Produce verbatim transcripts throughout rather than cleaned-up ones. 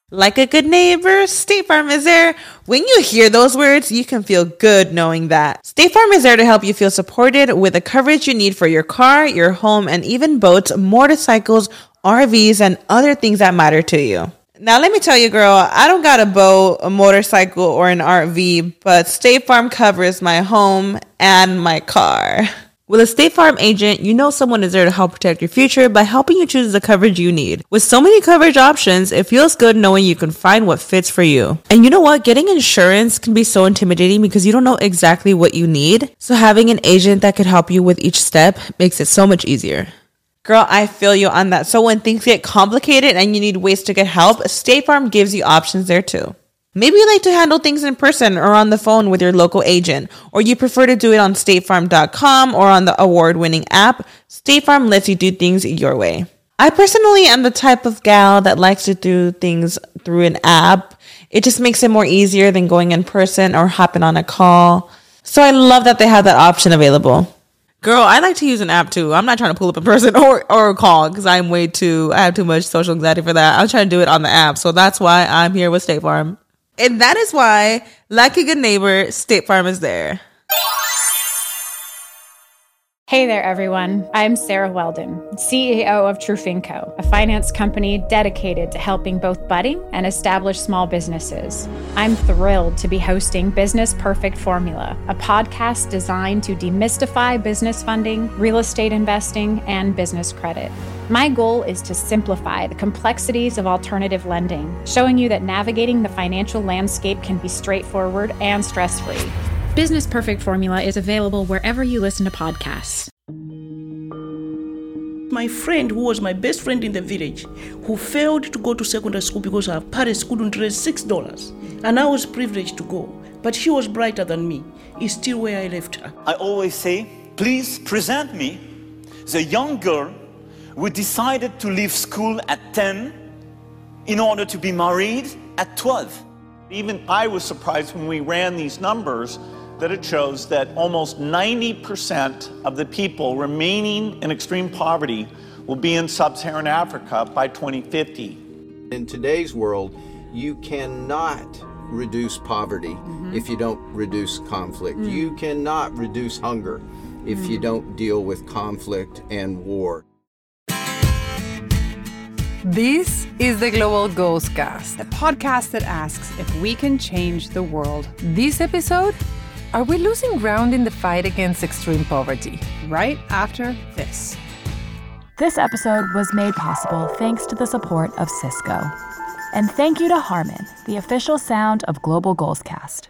Like a good neighbor, State Farm is there. When you hear those words, you can feel good knowing that. State Farm is there to help you feel supported with the coverage you need for your car, your home, and even boats, motorcycles, R Vs, and other things that matter to you. Now, let me tell you, girl, I don't got a boat, a motorcycle, or an R V, but State Farm covers my home and my car. With a State Farm agent, you know someone is there to help protect your future by helping you choose the coverage you need. With so many coverage options, it feels good knowing you can find what fits for you. And you know what? Getting insurance can be so intimidating because you don't know exactly what you need. So having an agent that could help you with each step makes it so much easier. Girl, I feel you on that. So when things get complicated and you need ways to get help, State Farm gives you options there too. Maybe you like to handle things in person or on the phone with your local agent, or you prefer to do it on state farm dot com or on the award-winning app. State Farm lets you do things your way. I personally am the type of gal that likes to do things through an app. It just makes it more easier than going in person or hopping on a call. So I love that they have that option available. Girl, I like to use an app too. I'm not trying to pull up in person or, or call because I'm way too, I have too much social anxiety for that. I'm trying to do it on the app. So that's why I'm here with State Farm. And that is why, like a good neighbor, State Farm is there. Hey there, everyone. I'm Sarah Weldon, C E O of Trufinco, a finance company dedicated to helping both budding and established small businesses. I'm thrilled to be hosting Business Perfect Formula, a podcast designed to demystify business funding, real estate investing, and business credit. My goal is to simplify the complexities of alternative lending, showing you that navigating the financial landscape can be straightforward and stress-free. Business Perfect Formula is available wherever you listen to podcasts. My friend, who was my best friend in the village, who failed to go to secondary school because her parents couldn't raise six dollars, and I was privileged to go, but she was brighter than me, is still where I left her. I always say, please present me the young girl who decided to leave school at ten in order to be married at twelve. Even I was surprised when we ran these numbers that it shows that almost ninety percent of the people remaining in extreme poverty will be in sub-Saharan Africa by twenty fifty. In today's world, you cannot reduce poverty mm-hmm. if you don't reduce conflict. Mm. You cannot reduce hunger if mm. you don't deal with conflict and war. This is the Global Goals Cast, the podcast that asks if we can change the world. This episode, are we losing ground in the fight against extreme poverty? Right after this. This episode was made possible thanks to the support of Cisco. And thank you to Harman, the official sound of Global Goals Cast.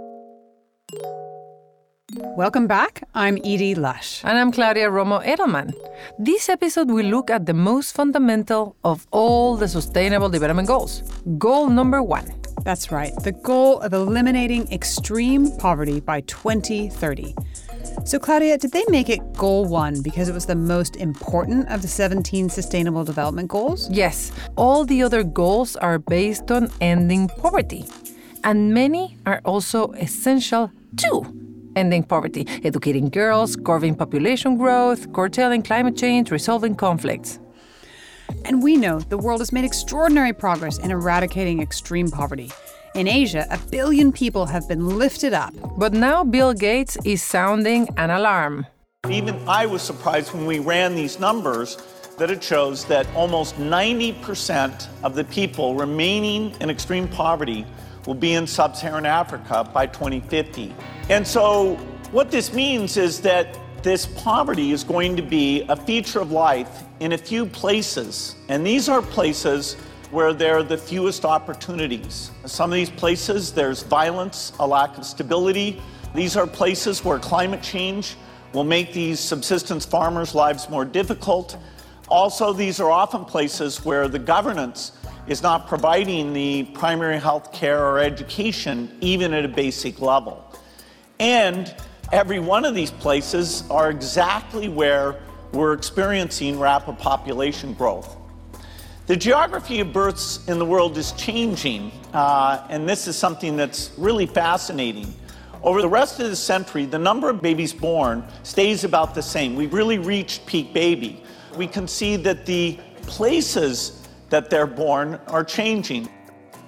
Welcome back. I'm Edie Lush. And I'm Claudia Romo Edelman. This episode will look at the most fundamental of all the Sustainable Development Goals. Goal number one. That's right. The goal of eliminating extreme poverty by twenty thirty. So, Claudia, did they make it goal one because it was the most important of the seventeen Sustainable Development Goals? Yes. All the other goals are based on ending poverty. And many are also essential too. Ending poverty, educating girls, curbing population growth, curtailing climate change, resolving conflicts. And we know the world has made extraordinary progress in eradicating extreme poverty. In Asia, a billion people have been lifted up. But now Bill Gates is sounding an alarm. Even I was surprised when we ran these numbers that it shows that almost ninety percent of the people remaining in extreme poverty will be in sub-Saharan Africa by twenty fifty. And so what this means is that this poverty is going to be a feature of life in a few places. And these are places where there are the fewest opportunities. Some of these places, there's violence, a lack of stability. These are places where climate change will make these subsistence farmers' lives more difficult. Also, these are often places where the governance is not providing the primary health care or education, even at a basic level. And every one of these places are exactly where we're experiencing rapid population growth. The geography of births in the world is changing, uh, and this is something that's really fascinating. Over the rest of the century, the number of babies born stays about the same. We've really reached peak baby. We can see that the places that they're born are changing.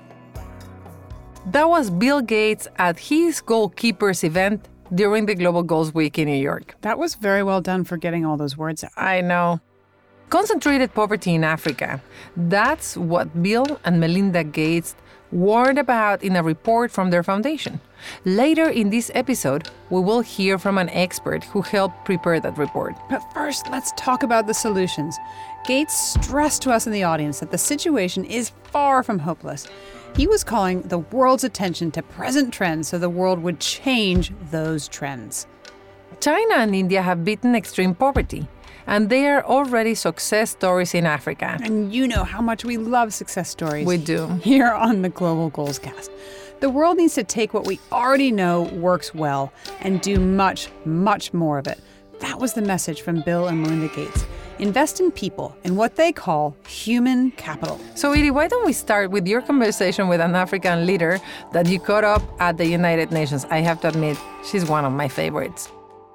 That was Bill Gates at his Goalkeepers event during the Global Goals Week in New York. That was very well done for getting all those words out. I know. Concentrated poverty in Africa. That's what Bill and Melinda Gates warned about in a report from their foundation. Later in this episode, we will hear from an expert who helped prepare that report. But first, let's talk about the solutions. Gates stressed to us in the audience that the situation is far from hopeless. He was calling the world's attention to present trends so the world would change those trends. China and India have beaten extreme poverty, and they are already success stories in Africa. And you know how much we love success stories. We do. Here on the Global Goals Cast. The world needs to take what we already know works well and do much, much more of it. That was the message from Bill and Melinda Gates. Invest in people, in what they call human capital. So, Edie, why don't we start with your conversation with an African leader that you caught up at the United Nations? I have to admit, she's one of my favorites.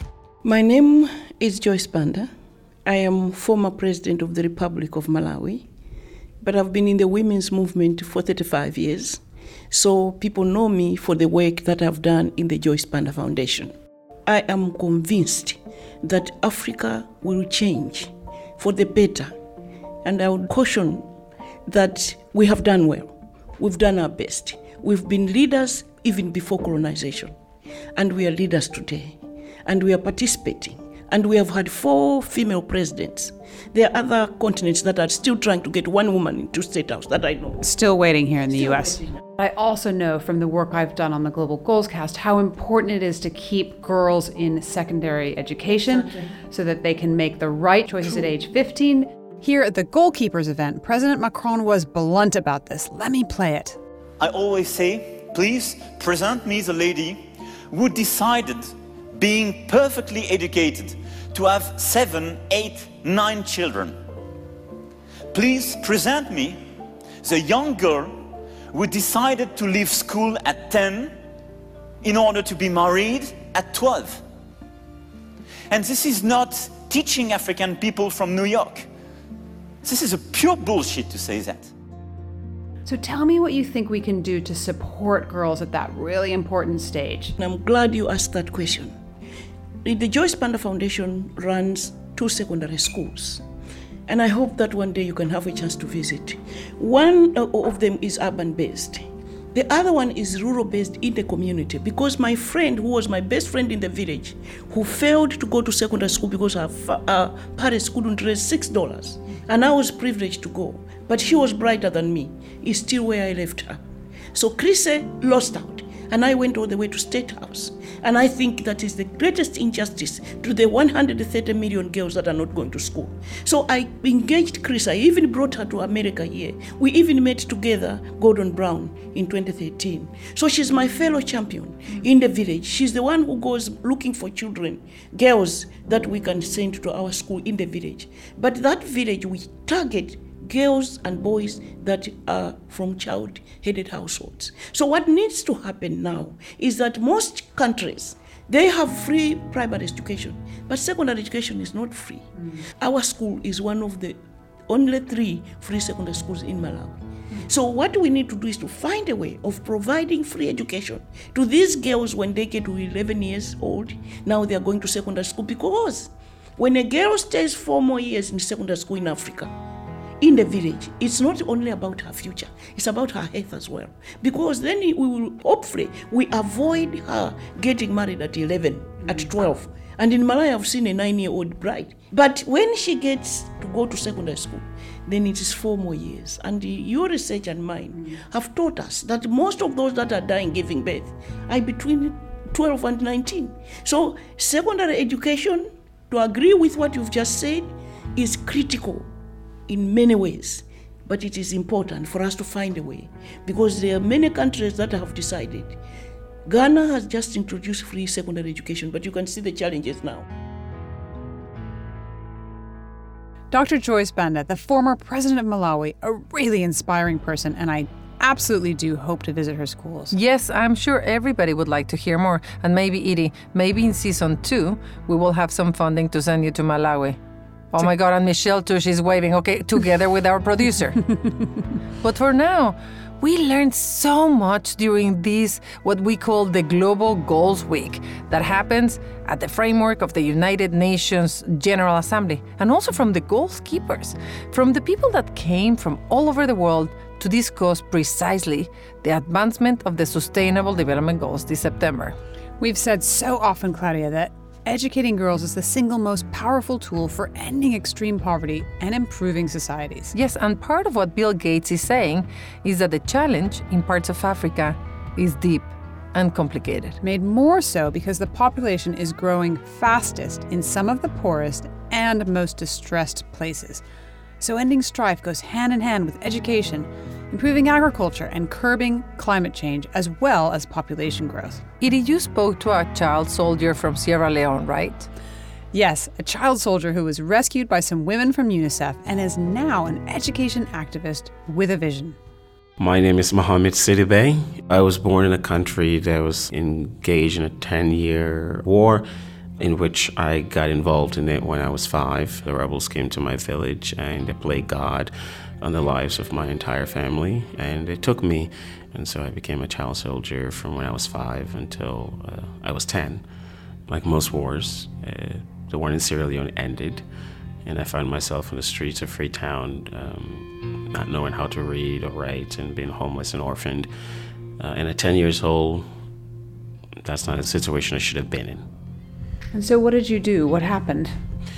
My name is Joyce Banda. I am former president of the Republic of Malawi, but I've been in the women's movement for thirty-five years. So people know me for the work that I've done in the Joyce Banda Foundation. I am convinced that Africa will change for the better. And I would caution that we have done well. We've done our best. We've been leaders even before colonization. And we are leaders today. And we are participating. And we have had four female presidents. There are other continents that are still trying to get one woman into State House that I know. Still waiting here in the Still U S. waiting. I also know from the work I've done on the Global Goals Cast how important it is to keep girls in secondary education okay. so that they can make the right choices True. At age fifteen. Here at the Goalkeepers event, President Macron was blunt about this. Let me play it. I always say, please present me the lady who decided, being perfectly educated, to have seven, eight, nine children. Please present me the young girl who decided to leave school at ten in order to be married at twelve. And this is not teaching African people from New York. This is a pure bullshit to say that. So tell me what you think we can do to support girls at that really important stage. And I'm glad you asked that question. The Joyce Banda Foundation runs two secondary schools. And I hope that one day you can have a chance to visit. One of them is urban-based. The other one is rural-based in the community, because my friend, who was my best friend in the village, who failed to go to secondary school because her, her parents couldn't raise six dollars, and I was privileged to go, but she was brighter than me, is still where I left her. So Chrissy lost out, and I went all the way to State House. And I think that is the greatest injustice to the one hundred thirty million girls that are not going to school. So I engaged Chris. I even brought her to America here. We even met together, Gordon Brown, in twenty thirteen. So she's my fellow champion in the village. She's the one who goes looking for children, girls that we can send to our school in the village. But that village, we target girls and boys that are from child-headed households. So what needs to happen now is that most countries, they have free primary education, but secondary education is not free. Mm. Our school is one of the only three free secondary schools in Malawi. Mm. So what we need to do is to find a way of providing free education to these girls when they get to eleven years old. Now they are going to secondary school, because when a girl stays four more years in secondary school in Africa, in the village, it's not only about her future, it's about her health as well. Because then we will, hopefully, we avoid her getting married at eleven, mm-hmm. at twelve. And in Malawi, I've seen a nine-year-old bride. But when she gets to go to secondary school, then it is four more years. And your research and mine mm-hmm. have taught us that most of those that are dying giving birth are between twelve and nineteen. So secondary education, to agree with what you've just said, is critical in many ways, but it is important for us to find a way, because there are many countries that have decided. Ghana has just introduced free secondary education, but you can see the challenges now. Doctor Joyce Banda, the former president of Malawi, a really inspiring person, and I absolutely do hope to visit her schools. Yes, I'm sure everybody would like to hear more. And maybe, Edie, maybe in season two, we will have some funding to send you to Malawi. Oh my God, and Michelle too, she's waving, okay, together with our producer. But for now, we learned so much during this, what we call the Global Goals Week, that happens at the framework of the United Nations General Assembly, and also from the goals keepers, from the people that came from all over the world to discuss precisely the advancement of the Sustainable Development Goals this September. We've said so often, Claudia, that educating girls is the single most powerful tool for ending extreme poverty and improving societies. Yes, and part of what Bill Gates is saying is that the challenge in parts of Africa is deep and complicated. Made more so because the population is growing fastest in some of the poorest and most distressed places. So ending strife goes hand in hand with education, improving agriculture, and curbing climate change, as well as population growth. Edie, you spoke to a child soldier from Sierra Leone, right? Yes, a child soldier who was rescued by some women from UNICEF and is now an education activist with a vision. My name is Mohammed Sidibe. I was born in a country that was engaged in a ten-year war, in which I got involved in it when I was five. The rebels came to my village and they played God on the lives of my entire family, and they took me, and so I became a child soldier from when I was five until uh, I was ten. Like most wars, uh, the war in Sierra Leone ended, and I found myself in the streets of Freetown, um, not knowing how to read or write, and being homeless and orphaned. Uh, and at ten years old, that's not a situation I should have been in. And so what did you do? What happened?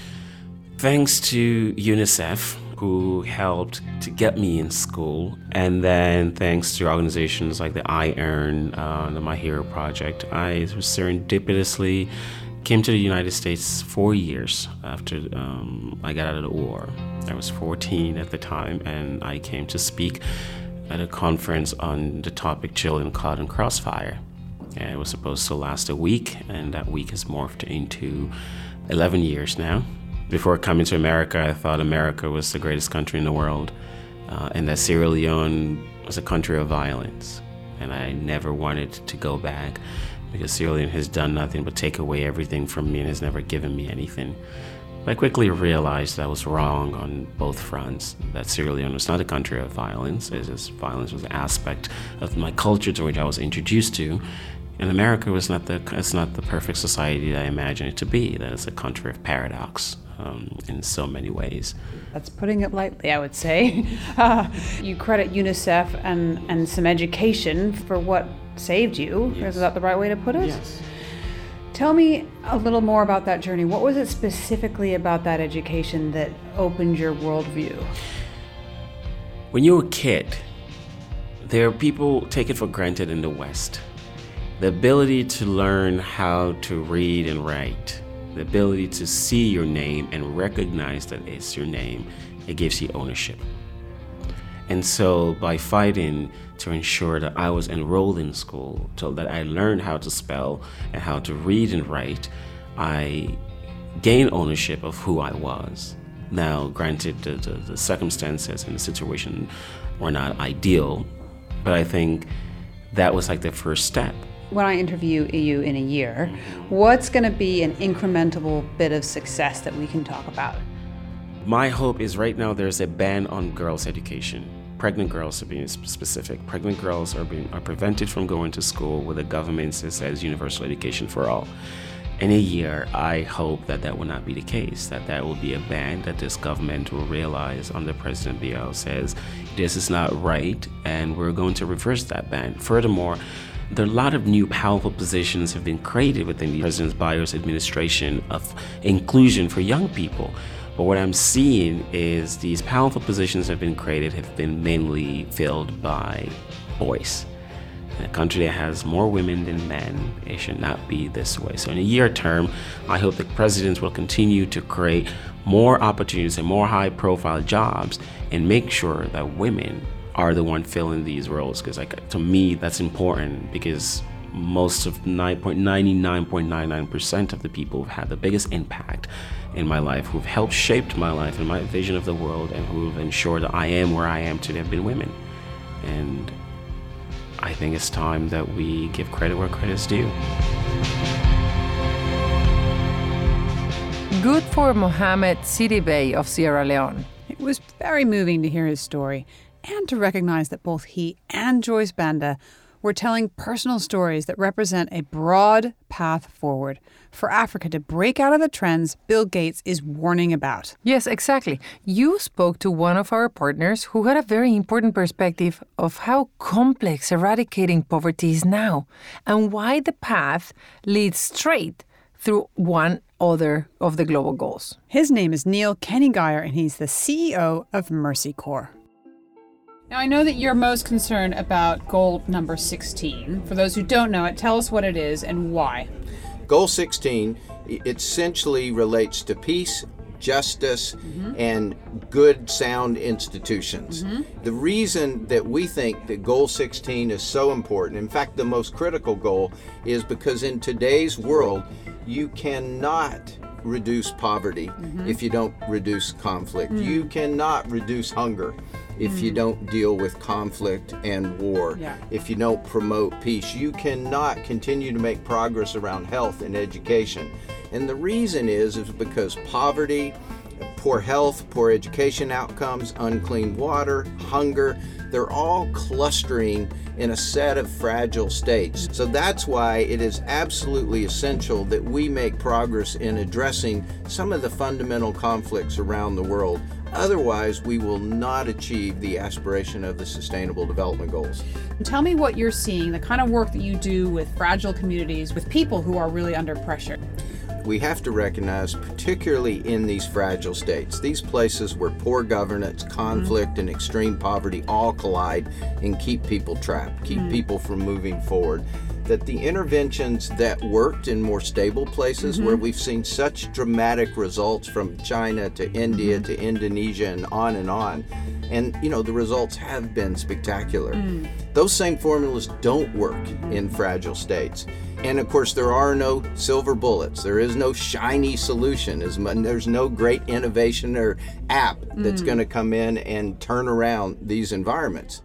Thanks to UNICEF, who helped to get me in school, and then thanks to organizations like the I Earn, uh, the My Hero Project, I serendipitously came to the United States four years after um, I got out of the war. I was fourteen at the time, and I came to speak at a conference on the topic Children Caught in Crossfire. And it was supposed to last a week, and that week has morphed into eleven years now. Before coming to America, I thought America was the greatest country in the world, uh, and that Sierra Leone was a country of violence. And I never wanted to go back, because Sierra Leone has done nothing but take away everything from me and has never given me anything. But I quickly realized that I was wrong on both fronts, that Sierra Leone was not a country of violence, as violence was an aspect of my culture to which I was introduced to. And America was not the it's not the perfect society that I imagined it to be. That it's a country of paradox um, in so many ways. That's putting it lightly, I would say. Uh, you credit UNICEF and, and some education for what saved you. Yes. Is that the right way to put it? Yes. Tell me a little more about that journey. What was it specifically about that education that opened your worldview? When you're a kid, there are people take it for granted in the West. The ability to learn how to read and write, the ability to see your name and recognize that it's your name, it gives you ownership. And so by fighting to ensure that I was enrolled in school, so that I learned how to spell and how to read and write, I gained ownership of who I was. Now, granted, the, the, the circumstances and the situation were not ideal, but I think that was like the first step. When I interview you in a year, what's going to be an incremental bit of success that we can talk about? My hope is right now there's a ban on girls' education. Pregnant girls, are being specific. Pregnant girls are being are prevented from going to school with a government that says universal education for all. In a year, I hope that that will not be the case, that that will be a ban, that this government will realize under President Biya says this is not right, and we're going to reverse that ban. Furthermore, there are a lot of new powerful positions have been created within the President Biya's administration of inclusion for young people. But what I'm seeing is these powerful positions that have been created have been mainly filled by boys. In a country that has more women than men, it should not be this way. So in a year term, I hope the president will continue to create more opportunities and more high-profile jobs and make sure that women are the one filling these roles, because like to me that's important, because most of ninety-nine point nine nine percent of the people who've had the biggest impact in my life, who've helped shape my life and my vision of the world, and who've ensured that I am where I am today have been women. And I think it's time that we give credit where credit's due. Good for Mohamed Sidibé of Sierra Leone. It was very moving to hear his story and to recognize that both he and Joyce Banda were telling personal stories that represent a broad path forward for Africa to break out of the trends Bill Gates is warning about. Yes, exactly. You spoke to one of our partners who had a very important perspective of how complex eradicating poverty is now and why the path leads straight through one other of the global goals. His name is Neil Kenny-Geyer, and he's the C E O of Mercy Corps. Now, I know that you're most concerned about goal number sixteen. For those who don't know it, tell us what it is and why. Goal sixteen essentially relates to peace, justice, mm-hmm. and good, sound institutions. Mm-hmm. The reason that we think that Goal sixteen is so important, in fact, the most critical goal, is because in today's world, you cannot reduce poverty mm-hmm. if you don't reduce conflict. Mm. You cannot reduce hunger if mm. you don't deal with conflict and war. Yeah. If you don't promote peace, you cannot continue to make progress around health and education. And the reason is, is because poverty, poor health, poor education outcomes, unclean water, hunger, they're all clustering in a set of fragile states. So that's why it is absolutely essential that we make progress in addressing some of the fundamental conflicts around the world. Otherwise, we will not achieve the aspiration of the Sustainable Development Goals. Tell me what you're seeing, the kind of work that you do with fragile communities, with people who are really under pressure. We have to recognize, particularly in these fragile states, these places where poor governance, conflict, mm-hmm. and extreme poverty all collide and keep people trapped, keep mm-hmm. people from moving forward, that the interventions that worked in more stable places mm-hmm. where we've seen such dramatic results from China to India mm-hmm. to Indonesia and on and on, and you know the results have been spectacular. Mm. Those same formulas don't work mm-hmm. in fragile states. And of course, there are no silver bullets. There is no shiny solution. There's no great innovation or app that's mm. going to come in and turn around these environments.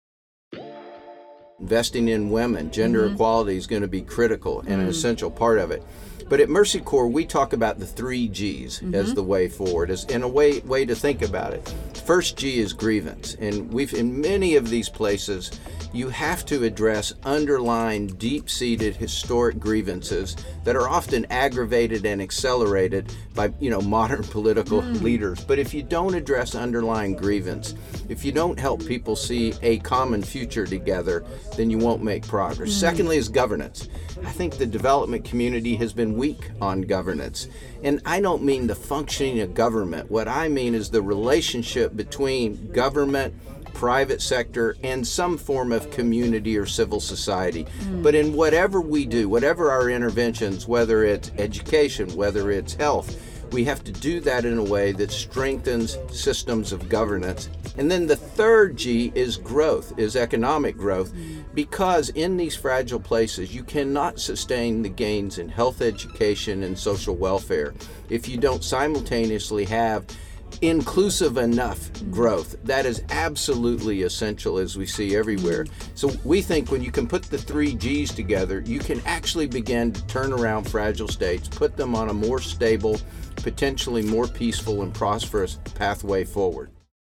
Investing in women, gender mm-hmm. equality is going to be critical and mm. an essential part of it. But at Mercy Corps, we talk about the three G's mm-hmm. as the way forward, as in a way way to think about it. First G is grievance, and we've in many of these places, you have to address underlying, deep-seated historic grievances that are often aggravated and accelerated by, you know, modern political mm. leaders. But if you don't address underlying grievance, if you don't help people see a common future together, then you won't make progress. Mm. Secondly is governance. I think the development community has been weak on governance. And I don't mean the functioning of government. What I mean is the relationship between government, private sector, and some form of community or civil society. Mm. But in whatever we do, whatever our interventions, whether it's education, whether it's health, we have to do that in a way that strengthens systems of governance. And then the third G is growth, is economic growth, mm. because in these fragile places, you cannot sustain the gains in health, education, and social welfare if you don't simultaneously have inclusive enough growth. That is absolutely essential, as we see everywhere. So we think when you can put the three G's together, you can actually begin to turn around fragile states, put them on a more stable, potentially more peaceful and prosperous pathway forward.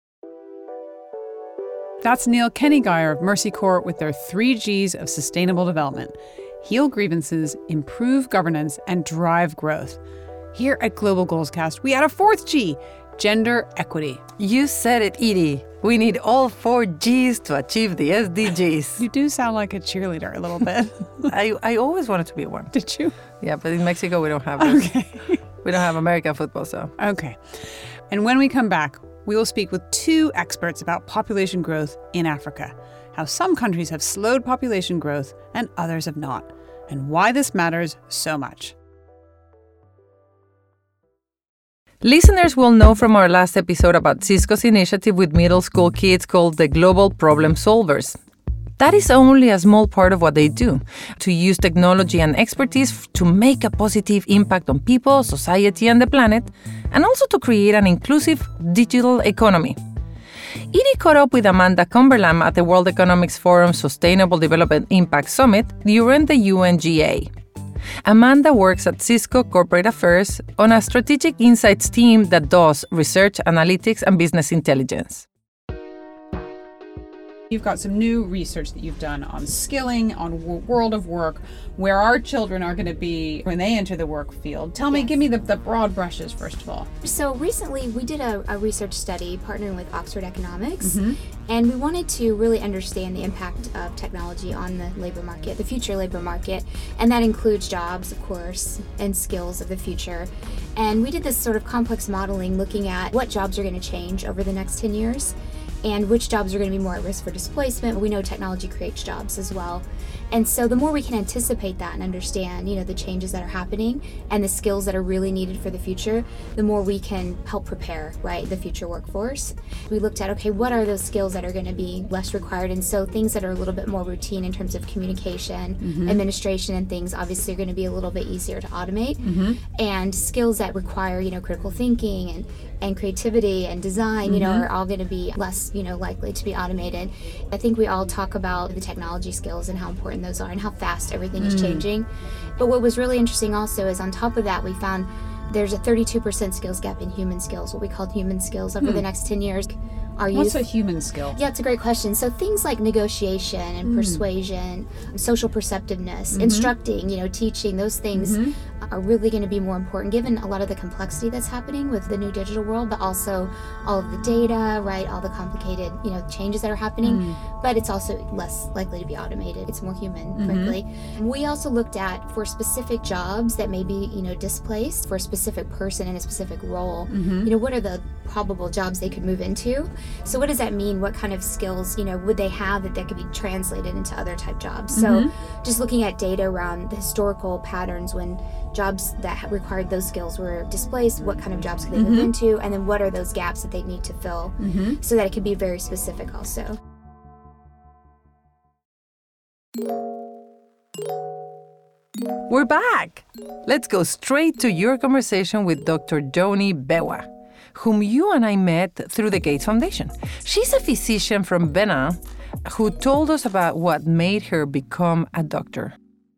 That's Neil Kenny-Geyer of Mercy Corps with their three G's of sustainable development: heal grievances, improve governance, and drive growth. Here at Global Goals Cast, we add a fourth G: gender equity. You said it, Edie. We need all four G's to achieve the S D Gs. You do sound like a cheerleader a little bit. I, I always wanted to be one. Did you? Yeah, but in Mexico we don't have this. Okay. We don't have American football, so. Okay. And when we come back, we will speak with two experts about population growth in Africa, how some countries have slowed population growth and others have not, and why this matters so much. Listeners will know from our last episode about Cisco's initiative with middle school kids called the Global Problem Solvers. That is only a small part of what they do, to use technology and expertise to make a positive impact on people, society, and the planet, and also to create an inclusive digital economy. Edie caught up with Amanda Cumberland at the World Economic Forum Sustainable Development Impact Summit during the U N G A. Amanda works at Cisco Corporate Affairs on a strategic insights team that does research, analytics, and business intelligence. You've got some new research that you've done on skilling, on w- world of work, where our children are going to be when they enter the work field. Tell me, Yes. give me the, the broad brushes, first of all. So recently we did a, a research study partnering with Oxford Economics, Mhm. and we wanted to really understand the impact of technology on the labor market, the future labor market, and that includes jobs, of course, and skills of the future. And we did this sort of complex modeling looking at what jobs are going to change over the next ten years and which jobs are going to be more at risk for displacement. We know technology creates jobs as well. And so the more we can anticipate that and understand, you know, the changes that are happening and the skills that are really needed for the future, the more we can help prepare, right, the future workforce. We looked at, okay, what are those skills that are going to be less required? And so things that are a little bit more routine in terms of communication, Mhm. administration and things, obviously are going to be a little bit easier to automate. Mhm. And skills that require, you know, critical thinking and, and creativity and design, you know, Mhm. are all going to be less, you know, likely to be automated. I think we all talk about the technology skills and how important those are and how fast everything is Mm. changing. But what was really interesting also is on top of that, we found there's a thirty-two percent skills gap in human skills, what we call human skills over Hmm. the next ten years. Our What's youth, a human skill? yeah, it's a great question. So things like negotiation and Mm. persuasion, social perceptiveness, Mhm. instructing, you know, teaching, those things Mhm. are really going to be more important given a lot of the complexity that's happening with the new digital world, but also all of the data, right, all the complicated, you know, changes that are happening. Mm. But it's also less likely to be automated. It's more human, Mhm. frankly. We also looked at for specific jobs that may be, you know, displaced for a specific person in a specific role, Mhm. you know, what are the probable jobs they could move into? So what does that mean? What kind of skills, you know, would they have that that could be translated into other type jobs? So Mhm. just looking at data around the historical patterns when jobs that ha- required those skills were displaced, what kind of jobs could they move Mhm. into? And then what are those gaps that they need to fill Mhm. so that it could be very specific also. We're back! Let's go straight to your conversation with Doctor Joni Bewa, whom you and I met through the Gates Foundation. She's a physician from Benin who told us about what made her become a doctor.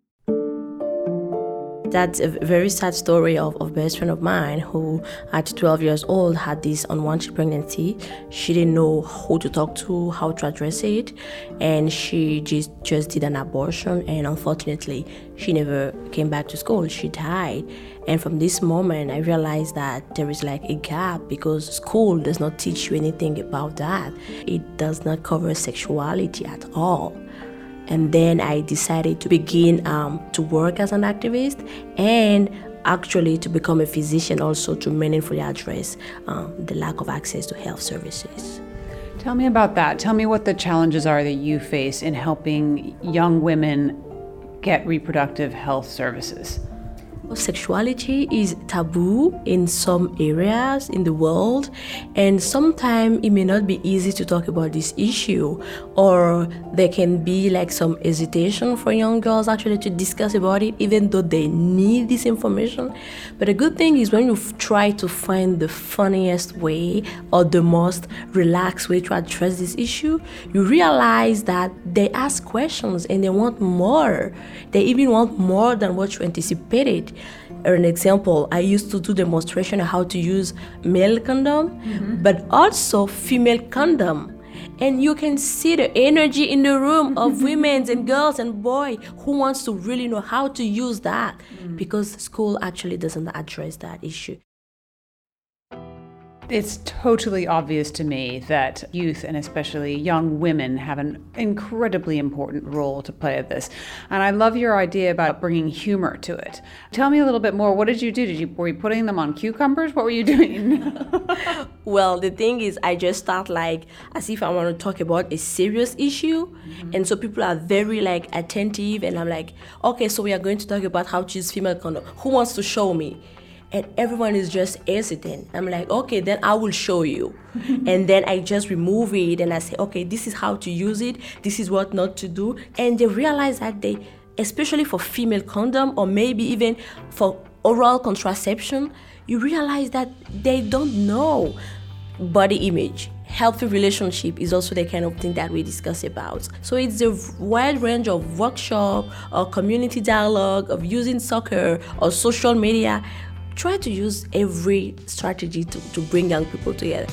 That's a very sad story of, of a best friend of mine who at twelve years old had this unwanted pregnancy. She didn't know who to talk to, how to address it, and she just, just did an abortion, and unfortunately she never came back to school. She died. And from this moment I realized that there is like a gap because school does not teach you anything about that. It does not cover sexuality at all. And then I decided to begin um, to work as an activist and actually to become a physician also to meaningfully address um, the lack of access to health services. Tell me about that. Tell me what the challenges are that you face in helping young women get reproductive health services. Sexuality is taboo in some areas in the world, and sometimes it may not be easy to talk about this issue, or there can be like some hesitation for young girls actually to discuss about it even though they need this information. But a good thing is when you f- try to find the funniest way or the most relaxed way to address this issue, you realize that they ask questions and they want more. They even want more than what you anticipated. An example, I used to do demonstration on how to use male condom, mm-hmm. but also female condom. And you can see the energy in the room of women and girls and boys who wants to really know how to use that, mm. because school actually doesn't address that issue. It's totally obvious to me that youth and especially young women have an incredibly important role to play at this. And I love your idea about bringing humor to it. Tell me a little bit more. What did you do? Did you were you putting them on cucumbers? What were you doing? Well, the thing is, I just start like as if I want to talk about a serious issue. Mm-hmm. And so people are very like attentive. And I'm like, okay, so we are going to talk about how to use female condom. Who wants to show me? And everyone is just hesitant. I'm like, okay, then I will show you. And then I just remove it and I say, okay, this is how to use it. This is what not to do. And they realize that they, especially for female condom or maybe even for oral contraception, you realize that they don't know body image. healthy relationship is also the kind of thing that we discuss about. So it's a wide range of workshop or community dialogue, of using soccer or social media. Try to use every strategy to, to bring young people together.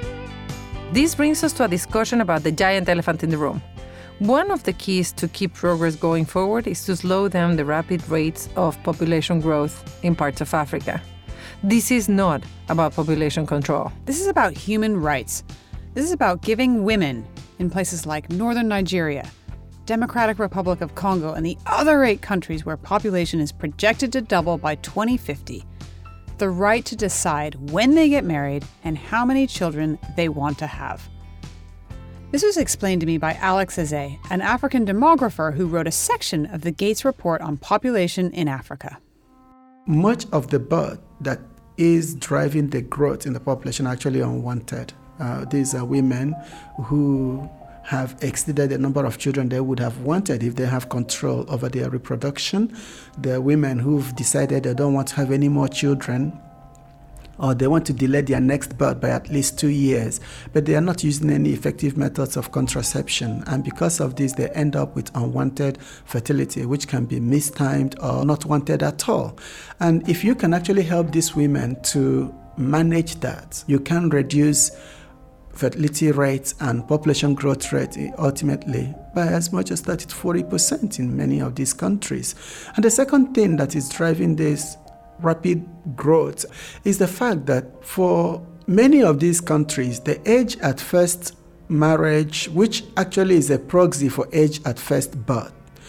This brings us to a discussion about the giant elephant in the room. One of the keys to keep progress going forward is to slow down the rapid rates of population growth in parts of Africa. This is not about population control. This is about human rights. This is about giving women in places like northern Nigeria, Democratic Republic of Congo, and the other eight countries where population is projected to double by twenty fifty, the right to decide when they get married and how many children they want to have. This was explained to me by Alex Eze, an African demographer who wrote a section of the Gates Report on population in Africa. Much of the birth that is driving the growth in the population actually unwanted. Uh, these are women who have exceeded the number of children they would have wanted if they have control over their reproduction. There are women who've decided they don't want to have any more children, or they want to delay their next birth by at least two years, but they are not using any effective methods of contraception. And because of this, they end up with unwanted fertility, which can be mistimed or not wanted at all. And if you can actually help these women to manage that, you can reduce fertility rates and population growth rate ultimately by as much as thirty to forty percent in many of these countries. And the second thing that is driving this rapid growth is the fact that for many of these countries, the age at first marriage, which actually is a proxy for age at first birth,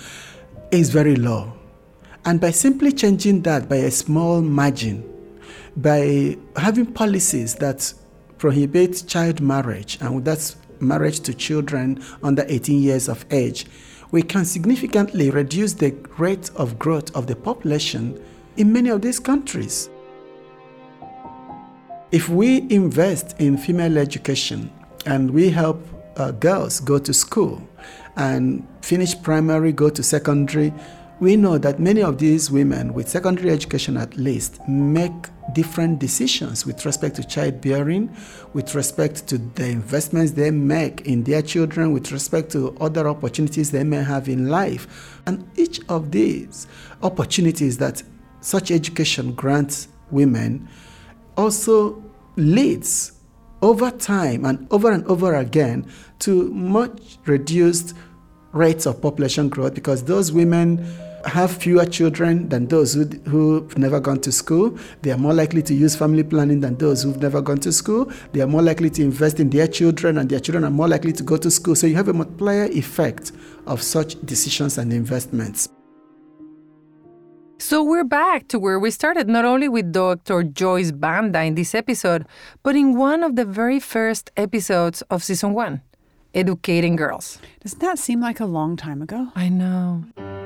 is very low. And by simply changing that by a small margin, by having policies that prohibit child marriage, and that's marriage to children under eighteen years of age, we can significantly reduce the rate of growth of the population in many of these countries. If we invest in female education and we help uh, girls go to school and finish primary, go to secondary, we know that many of these women with secondary education at least make different decisions with respect to childbearing, with respect to the investments they make in their children, with respect to other opportunities they may have in life. And each of these opportunities that such education grants women also leads over time and over and over again to much reduced rates of population growth, because those women have fewer children than those who, who've never gone to school. They are more likely to use family planning than those who've never gone to school. They are more likely to invest in their children, and their children are more likely to go to school. So you have a multiplier effect of such decisions and investments. So we're back to where we started, not only with Doctor Joyce Banda in this episode, but in one of the very first episodes of season one, Educating Girls. Doesn't that seem like a long time ago? I know.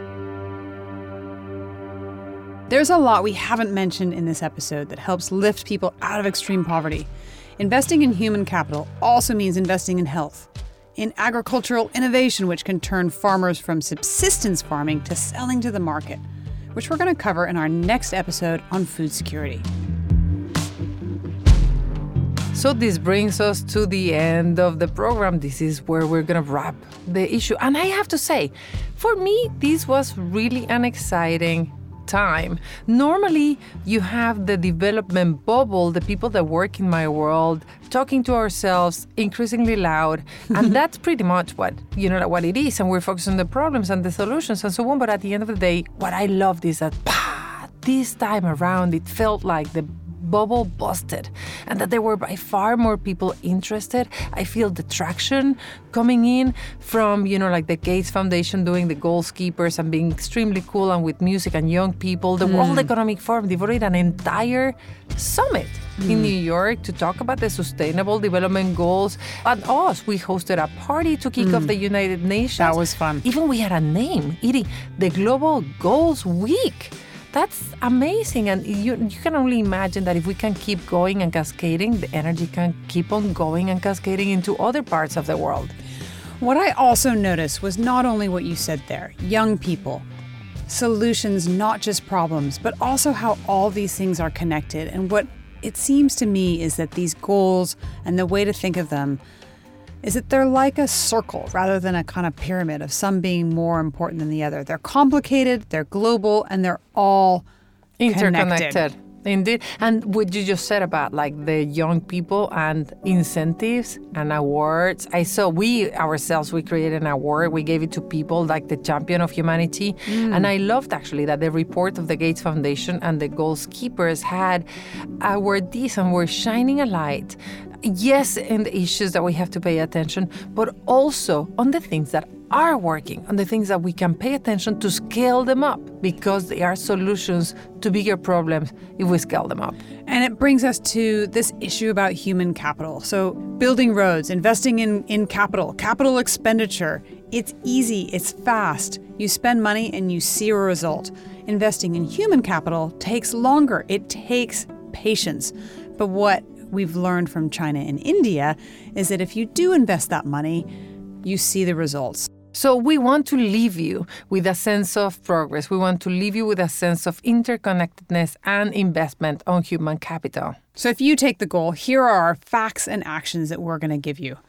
There's a lot we haven't mentioned in this episode that helps lift people out of extreme poverty. Investing in human capital also means investing in health, in agricultural innovation, which can turn farmers from subsistence farming to selling to the market, which we're going to cover in our next episode on food security. So this brings us to the end of the program. This is where we're going to wrap the issue. And I have to say, for me, this was really an exciting time. Normally, you have the development bubble, the people that work in my world, talking to ourselves increasingly loud, and that's pretty much what you know what it is. And we're focused on the problems and the solutions and so on. But at the end of the day, what I loved is that bah, this time around, it felt like the bubble busted, and that there were by far more people interested. I feel the traction coming in from, you know, like the Gates Foundation doing the goalkeepers and being extremely cool, and with music and young people. The mm. World Economic Forum devoted an entire summit mm. in New York to talk about the Sustainable Development Goals. And us, we hosted a party to kick mm. off the United Nations. That was fun. Even we had a name, Edie, the Global Goals Week. That's amazing. And you, you can only imagine that if we can keep going and cascading, the energy can keep on going and cascading into other parts of the world. What I also noticed was not only what you said there, young people, solutions, not just problems, but also how all these things are connected. And what it seems to me is that these goals and the way to think of them is that they're like a circle rather than a kind of pyramid of some being more important than the other. They're complicated, they're global, and they're all interconnected. connected. Indeed. And what you just said about like the young people and incentives and awards, I saw we ourselves, we created an award. We gave it to people like the champion of humanity. Mm. And I loved actually that the report of the Gates Foundation and the Goals Keepers had awardees and were shining a light. Yes, in the issues that we have to pay attention, but also on the things that are working, on the things that we can pay attention to scale them up, because they are solutions to bigger problems if we scale them up. And it brings us to this issue about human capital. So building roads, investing in, in capital, capital expenditure, it's easy, it's fast. You spend money and you see a result. Investing in human capital takes longer. It takes patience. But what we've learned from China and India is that if you do invest that money, you see the results. So we want to leave you with a sense of progress. We want to leave you with a sense of interconnectedness and investment on human capital. So if you take the goal, here are our facts and actions that we're going to give you.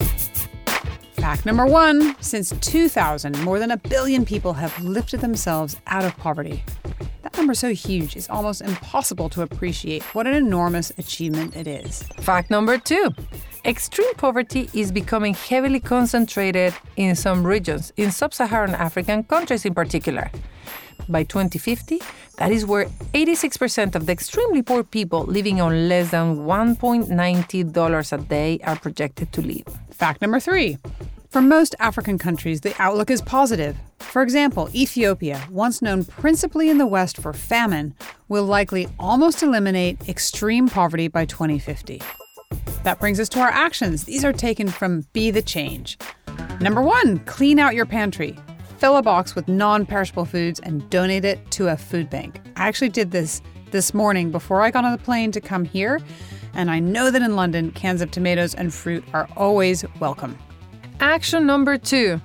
Fact number one, since two thousand, more than a billion people have lifted themselves out of poverty. That number is so huge, it's almost impossible to appreciate what an enormous achievement it is. Fact number two, extreme poverty is becoming heavily concentrated in some regions, in sub-Saharan African countries in particular. By twenty fifty, that is where eighty-six percent of the extremely poor people living on less than one dollar ninety a day are projected to live. Fact number three, for most African countries, the outlook is positive. For example, Ethiopia, once known principally in the West for famine, will likely almost eliminate extreme poverty by twenty fifty. That brings us to our actions. These are taken from Be the Change. Number one, clean out your pantry. Fill a box with non-perishable foods and donate it to a food bank. I actually did this this morning before I got on the plane to come here, and I know that in London, cans of tomatoes and fruit are always welcome. Action number two,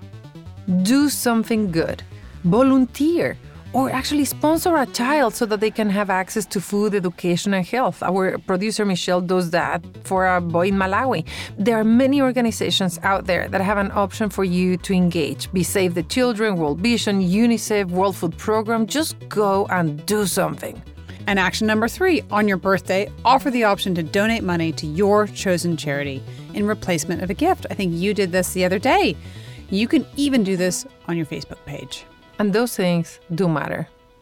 do something good. Volunteer, or actually sponsor a child so that they can have access to food, education, and health. Our producer Michelle does that for a boy in Malawi. There are many organizations out there that have an option for you to engage. Be Save the Children, World Vision, UNICEF, World Food Program. Just go and do something. And action number three, on your birthday, offer the option to donate money to your chosen charity in replacement of a gift. I think you did this the other day. You can even do this on your Facebook page. And those things do matter.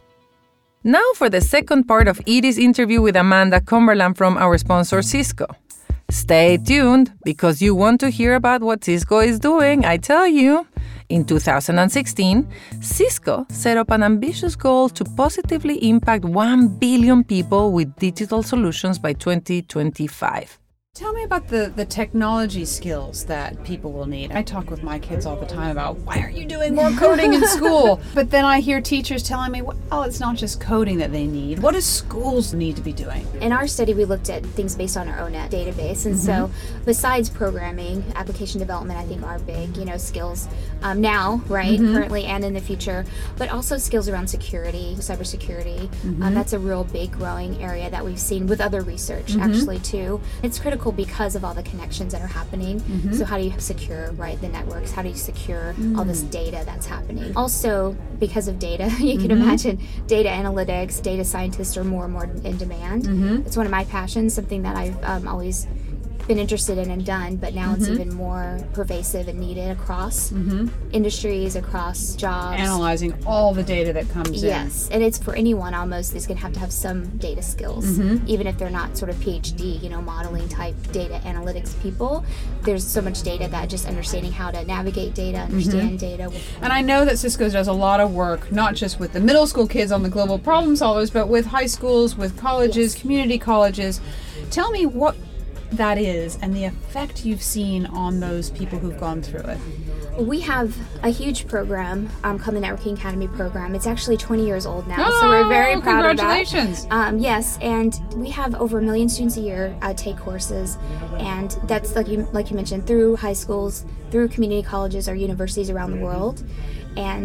Now for the second part of Edie's interview with Amanda Cumberland from our sponsor Cisco. Stay tuned, because you want to hear about what Cisco is doing, I tell you. In two thousand sixteen, Cisco set up an ambitious goal to positively impact one billion people with digital solutions by twenty twenty-five. Tell me about the, the technology skills that people will need. I talk with my kids all the time about, why aren't you doing more coding in school? But then I hear teachers telling me, well, it's not just coding that they need. What do schools need to be doing? In our study, we looked at things based on our O N E T database. And mm-hmm. so besides programming, application development, I think are big, you know, skills um, now, right, mm-hmm. currently and in the future, but also skills around security, cybersecurity. Mm-hmm. Um, that's a real big growing area that we've seen with other research, mm-hmm. actually, too. It's critical because of all the connections that are happening. Mm-hmm. So how do you secure, right, the networks? How do you secure mm. all this data that's happening? Also, because of data, you can mm-hmm. imagine data analytics, data scientists are more and more in demand. Mm-hmm. It's one of my passions, something that I've um, always been interested in and done, but now mm-hmm. it's even more pervasive and needed across mm-hmm. industries, across jobs. Analyzing all the data that comes yes. in. Yes, and it's for anyone almost is going to have to have some data skills, mm-hmm. even if they're not sort of PhD, you know, modeling type data analytics people. There's so much data that just understanding how to navigate data, understand mm-hmm. data. And I know that Cisco does a lot of work, not just with the middle school kids on the global problem solvers, but with high schools, with colleges, yes. community colleges. Tell me what that is and the effect you've seen on those people who've gone through it. We have a huge program um, called the Networking Academy program. It's actually twenty years old now, oh, so we're very proud of that. Congratulations! Um, yes, and we have over a million students a year uh, take courses, and that's like you like you mentioned through high schools, through community colleges or universities around the world, and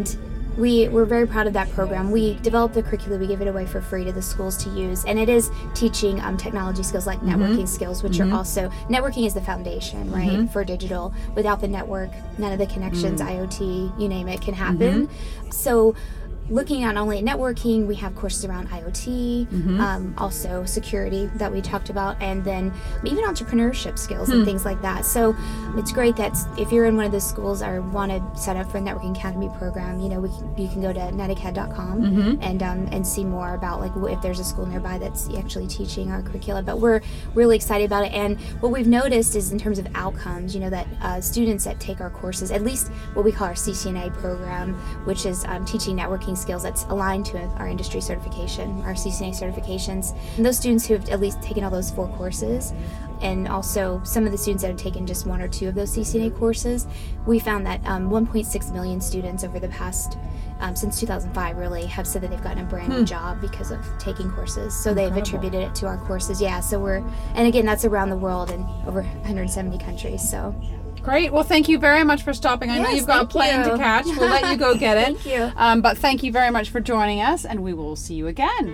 We, we're very proud of that program. We develop the curriculum, we give it away for free to the schools to use, and it is teaching um, technology skills like Mm-hmm. networking skills, which Mhm. are also, networking is the foundation, right, Mhm. for digital. Without the network, none of the connections, Mm. IoT, you name it, can happen. So looking at not only at networking, we have courses around IoT, Mhm. um, also security that we talked about, and then even entrepreneurship skills Hmm. and things like that. So it's great that if you're in one of those schools or want to sign up for a Networking Academy program, you know, we can, you can go to netacad dot com Mhm. and um, and see more about like if there's a school nearby that's actually teaching our curricula. But we're really excited about it, and what we've noticed is in terms of outcomes, you know, that uh, students that take our courses, at least what we call our C C N A program, which is um, teaching networking skills that's aligned to our industry certification, our C C N A certifications. And those students who have at least taken all those four courses, and also some of the students that have taken just one or two of those C C N A courses, we found that um, one point six million students over the past, um, since two thousand five really, have said that they've gotten a brand new Hmm. job because of taking courses. So they've Incredible. attributed it to our courses. Yeah, so we're, and again, that's around the world in over one hundred seventy countries, so. Great. Well, thank you very much for stopping. I know Yes, you've got a thank plane you. to catch. We'll let you go get it. Thank you. Um, but thank you very much for joining us, and we will see you again.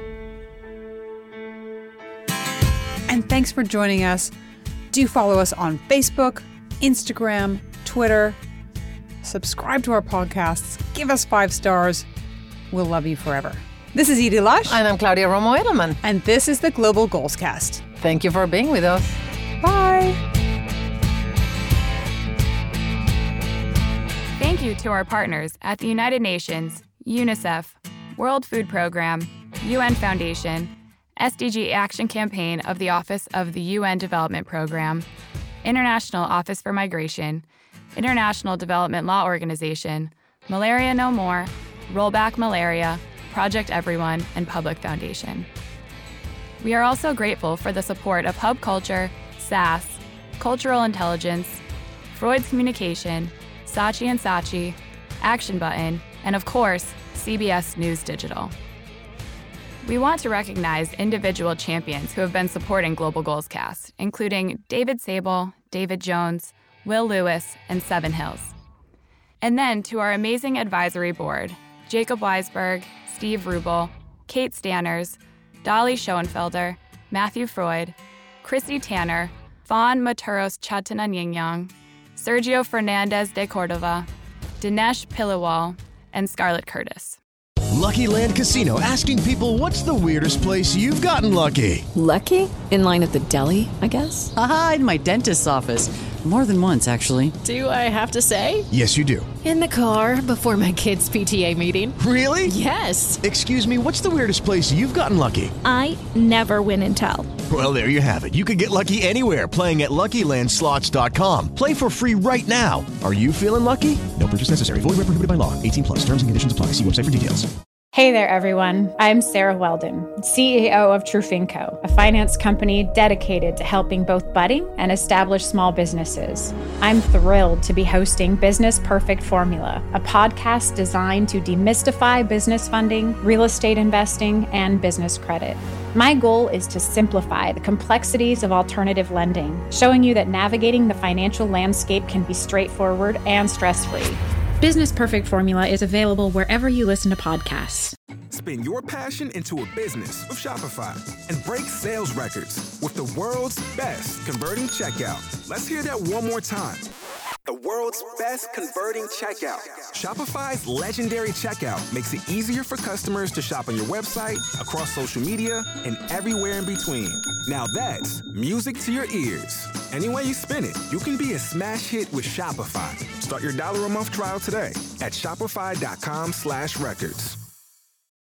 And thanks for joining us. Do follow us on Facebook, Instagram, Twitter. Subscribe to our podcasts. Give us five stars. We'll love you forever. This is Edie Lush. And I'm Claudia Romo Edelman. And this is the Global Goals Cast. Thank you for being with us. Bye. Thank you to our partners at the United Nations, UNICEF, World Food Program, U N Foundation, S D G Action Campaign of the Office of the U N Development Program, International Office for Migration, International Development Law Organization, Malaria No More, Rollback Malaria, Project Everyone, and Public Foundation. We are also grateful for the support of Hub Culture, S A S, Cultural Intelligence, Freud's Communication, Saatchi and Saatchi, Action Button, and of course, C B S News Digital. We want to recognize individual champions who have been supporting Global Goals Cast, including David Sable, David Jones, Will Lewis, and Seven Hills. And then to our amazing advisory board, Jacob Weisberg, Steve Rubel, Kate Stanners, Dolly Schoenfelder, Matthew Freud, Chrissy Tanner, Fawn Maturos Chatananyingyang, Sergio Fernandez de Cordova, Dinesh Piliwal, and Scarlett Curtis. Lucky Land Casino, asking people, what's the weirdest place you've gotten lucky? Lucky? In line at the deli, I guess? Aha, in my dentist's office. More than once, actually. Do I have to say? Yes, you do. In the car before my kids' P T A meeting. Really? Yes. Excuse me, what's the weirdest place you've gotten lucky? I never win and tell. Well, there you have it. You can get lucky anywhere, playing at Lucky Land Slots dot com. Play for free right now. Are you feeling lucky? No purchase necessary. Void where prohibited by law. eighteen plus. Terms and conditions apply. See website for details. Hey there, everyone. I'm Sarah Weldon, C E O of Trufinco, a finance company dedicated to helping both budding and established small businesses. I'm thrilled to be hosting Business Perfect Formula, a podcast designed to demystify business funding, real estate investing, and business credit. My goal is to simplify the complexities of alternative lending, showing you that navigating the financial landscape can be straightforward and stress-free. Business Perfect Formula is available wherever you listen to podcasts. Spin your passion into a business with Shopify and break sales records with the world's best converting checkout. Let's hear that one more time. The world's best converting checkout. Shopify's legendary checkout makes it easier for customers to shop on your website, across social media, and everywhere in between. Now that's music to your ears. Any way you spin it, you can be a smash hit with Shopify. Start your dollar a month trial today at shopify dot com slash records.